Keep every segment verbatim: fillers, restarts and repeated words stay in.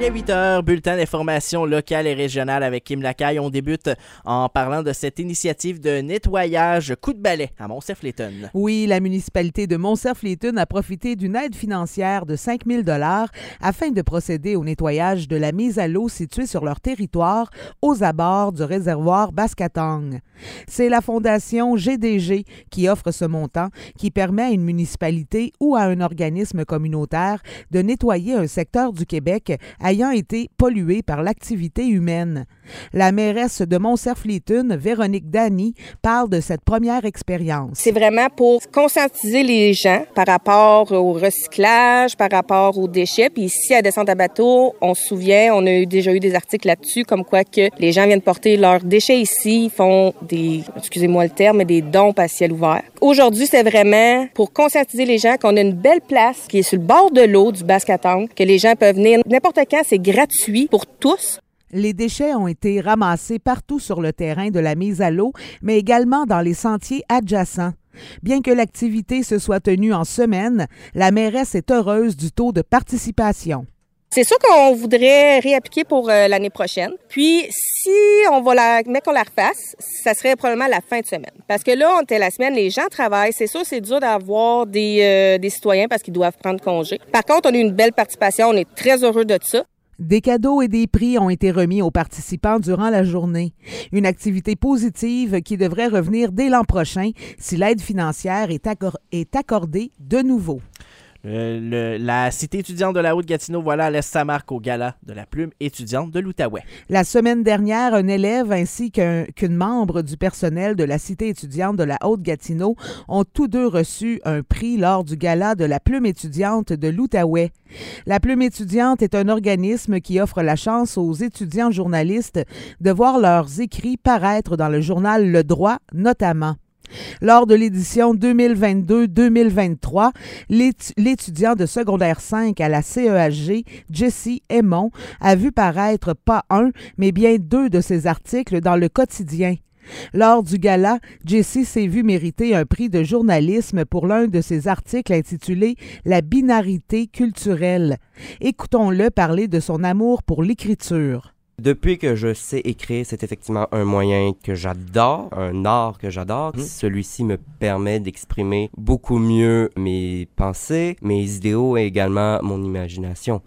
est huit heures, bulletin d'information locale et régionale avec Kim Lacaille. On débute en parlant de cette initiative de nettoyage coup de balai à Montcerf-Létone. Oui, la municipalité de Montcerf-Létone a profité d'une aide financière de cinq mille dollars afin de procéder au nettoyage de la mise à l'eau située sur leur territoire aux abords du réservoir Baskatang. C'est la fondation G D G qui offre ce montant qui permet à une municipalité ou à un organisme communautaire de nettoyer un secteur du Québec ayant été pollué par l'activité humaine. La mairesse de Montcerf-Létone, Véronique Dany, parle de cette première expérience. C'est vraiment pour conscientiser les gens par rapport au recyclage, par rapport aux déchets. Puis ici, à Descente à bateau, on se souvient, on a eu, déjà eu des articles là-dessus, comme quoi que les gens viennent porter leurs déchets ici, font des, excusez-moi le terme, mais des dompes à ciel ouvert. Aujourd'hui, c'est vraiment pour conscientiser les gens qu'on a une belle place qui est sur le bord de l'eau du Baskatang, que les gens peuvent venir n'importe quand, c'est gratuit pour tous. Les déchets ont été ramassés partout sur le terrain de la mise à l'eau, mais également dans les sentiers adjacents. Bien que l'activité se soit tenue en semaine, la mairesse est heureuse du taux de participation. C'est sûr qu'on voudrait réappliquer pour euh, l'année prochaine. Puis, si on va la, mais qu'on la refasse, ça serait probablement la fin de semaine. Parce que là, on était la semaine, les gens travaillent. C'est sûr, c'est dur d'avoir des, euh, des citoyens parce qu'ils doivent prendre congé. Par contre, on a eu une belle participation. On est très heureux de ça. Des cadeaux et des prix ont été remis aux participants durant la journée. Une activité positive qui devrait revenir dès l'an prochain si l'aide financière est, accor- est accordée de nouveau. Le, le, la Cité étudiante de la Haute-Gatineau, voilà, laisse sa marque au gala de la plume étudiante de l'Outaouais. La semaine dernière, un élève ainsi qu'un, qu'une membre du personnel de la Cité étudiante de la Haute-Gatineau ont tous deux reçu un prix lors du gala de la plume étudiante de l'Outaouais. La plume étudiante est un organisme qui offre la chance aux étudiants journalistes de voir leurs écrits paraître dans le journal Le Droit, notamment. Lors de l'édition deux mille vingt-deux deux mille vingt-trois, l'étu- l'étudiant de secondaire cinq à la C E H G, Jessie Aymon, a vu paraître pas un, mais bien deux de ses articles dans le quotidien. Lors du gala, Jessie s'est vu mériter un prix de journalisme pour l'un de ses articles intitulé « La binarité culturelle ». Écoutons-le parler de son amour pour l'écriture. Depuis que je sais écrire, c'est effectivement un moyen que j'adore, un art que j'adore. Mmh. Celui-ci me permet d'exprimer beaucoup mieux mes pensées, mes idéaux et également mon imagination.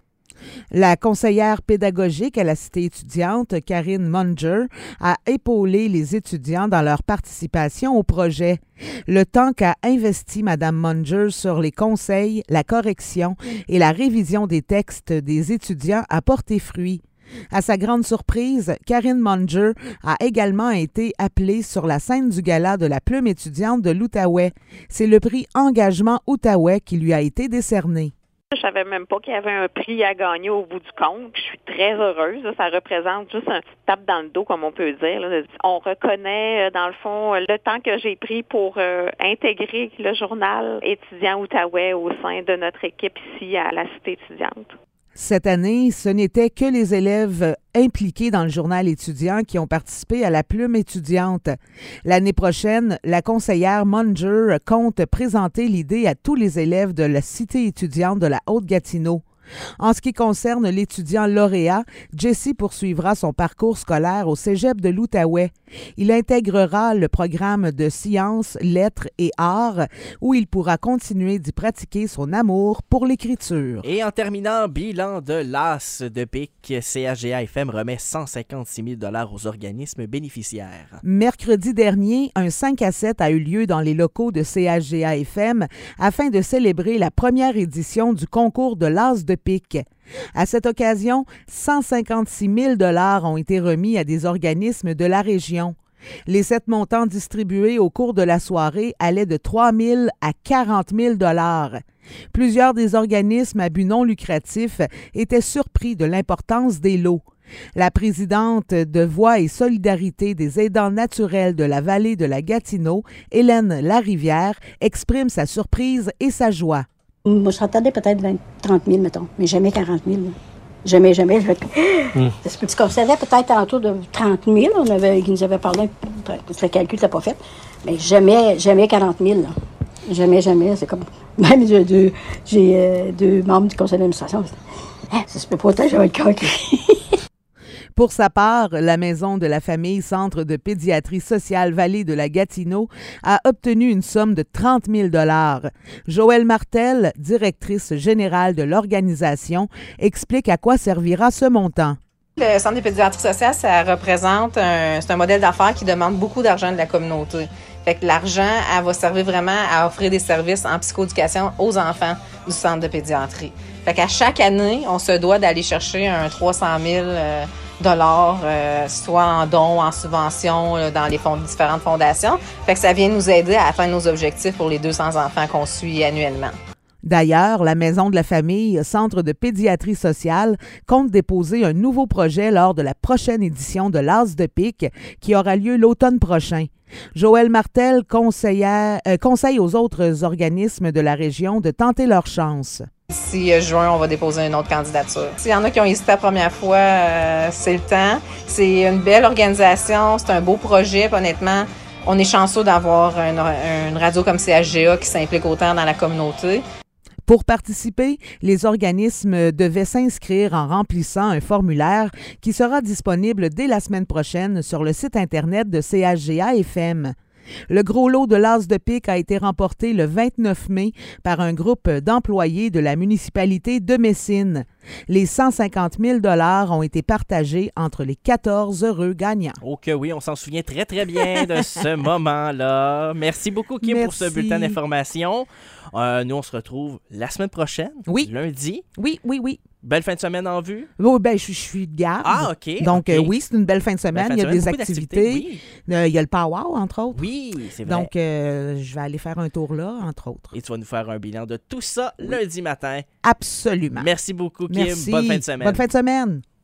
La conseillère pédagogique à la Cité étudiante, Karine Munger, a épaulé les étudiants dans leur participation au projet. Le temps qu'a investi Mme Munger sur les conseils, la correction et la révision des textes des étudiants a porté fruit. À sa grande surprise, Karine Munger a également été appelée sur la scène du gala de la plume étudiante de l'Outaouais. C'est le prix Engagement Outaouais qui lui a été décerné. Je savais même pas qu'il y avait un prix à gagner au bout du compte. Je suis très heureuse. Ça représente juste un petit tape dans le dos, comme on peut dire. On reconnaît, dans le fond, le temps que j'ai pris pour euh, intégrer le journal étudiant Outaouais au sein de notre équipe ici à la Cité étudiante. Cette année, ce n'était que les élèves impliqués dans le journal étudiant qui ont participé à la plume étudiante. L'année prochaine, la conseillère Munger compte présenter l'idée à tous les élèves de la Cité étudiante de la Haute-Gatineau. En ce qui concerne l'étudiant lauréat, Jessie poursuivra son parcours scolaire au cégep de l'Outaouais. Il intégrera le programme de sciences, lettres et arts où il pourra continuer d'y pratiquer son amour pour l'écriture. Et en terminant, bilan de l'A S de Pic, C H G A F M remet cent cinquante-six mille dollars aux organismes bénéficiaires. Mercredi dernier, un cinq à sept a eu lieu dans les locaux de C H G A F M afin de célébrer la première édition du concours de l'A S de Pic. À cette occasion, cent cinquante-six mille dollars ont été remis à des organismes de la région. Les sept montants distribués au cours de la soirée allaient de trois mille à quarante mille dollars. Plusieurs des organismes à but non lucratif étaient surpris de l'importance des lots. La présidente de Voix et Solidarité des aidants naturels de la vallée de la Gatineau, Hélène Larivière, exprime sa surprise et sa joie. Moi, je m'attendais peut-être vingt, trente mille, mettons, mais jamais quarante mille. Jamais, jamais. Je... Mm. Parce qu'on savait peut-être autour de trente mille. On avait, ils nous avaient parlé, le calcul n'était pas fait. Mais jamais, jamais quarante mille. Là. Jamais, jamais. C'est comme. Même j'ai deux, j'ai, euh, deux membres du conseil d'administration. Ah, ça se peut pas, j'avais le cœur qui... Pour sa part, la maison de la famille Centre de pédiatrie sociale Vallée de la Gatineau a obtenu une somme de trente mille dollars. Joëlle Martel, directrice générale de l'organisation, explique à quoi servira ce montant. Le Centre de pédiatrie sociale, ça représente un, c'est un modèle d'affaires qui demande beaucoup d'argent de la communauté. Fait que l'argent, elle va servir vraiment à offrir des services en psychoéducation aux enfants du Centre de pédiatrie. Fait qu'à chaque année, on se doit d'aller chercher un trois cent mille euh, dollars, euh, soit en dons, en subventions, là, dans les fonds, différentes fondations. Fait que ça vient nous aider à atteindre nos objectifs pour les deux cents enfants qu'on suit annuellement. D'ailleurs, la Maison de la famille, Centre de pédiatrie sociale, compte déposer un nouveau projet lors de la prochaine édition de l'As de pique qui aura lieu l'automne prochain. Joëlle Martel conseillait, euh, conseille aux autres organismes de la région de tenter leur chance. D'ici juin, on va déposer une autre candidature. S'il y en a qui ont hésité la première fois, euh, c'est le temps. C'est une belle organisation, c'est un beau projet, puis honnêtement, on est chanceux d'avoir une, une radio comme C H G A qui s'implique autant dans la communauté. Pour participer, les organismes devaient s'inscrire en remplissant un formulaire qui sera disponible dès la semaine prochaine sur le site Internet de C H G A F M. Le gros lot de l'As de pique a été remporté le vingt-neuf mai par un groupe d'employés de la municipalité de Messine. Les cent cinquante mille dollars ont été partagés entre les quatorze heureux gagnants. Oh que oui, on s'en souvient très très bien de ce moment-là. Merci beaucoup Kim Merci. pour ce bulletin d'information. Euh, nous on se retrouve la semaine prochaine, oui. lundi. Oui, oui, oui. Belle fin de semaine en vue? Oh, ben, je, je suis de garde. Ah, OK. Donc, okay. Euh, oui, c'est une belle fin de semaine. Fin de il y a semaine, des beaucoup activités. Oui. Euh, il y a le powwow, entre autres. Oui, c'est vrai. Donc, euh, je vais aller faire un tour là, entre autres. Et tu vas nous faire un bilan de tout ça oui. lundi matin. Absolument. Merci beaucoup, Kim. Merci. Bonne fin de semaine. Bonne fin de semaine.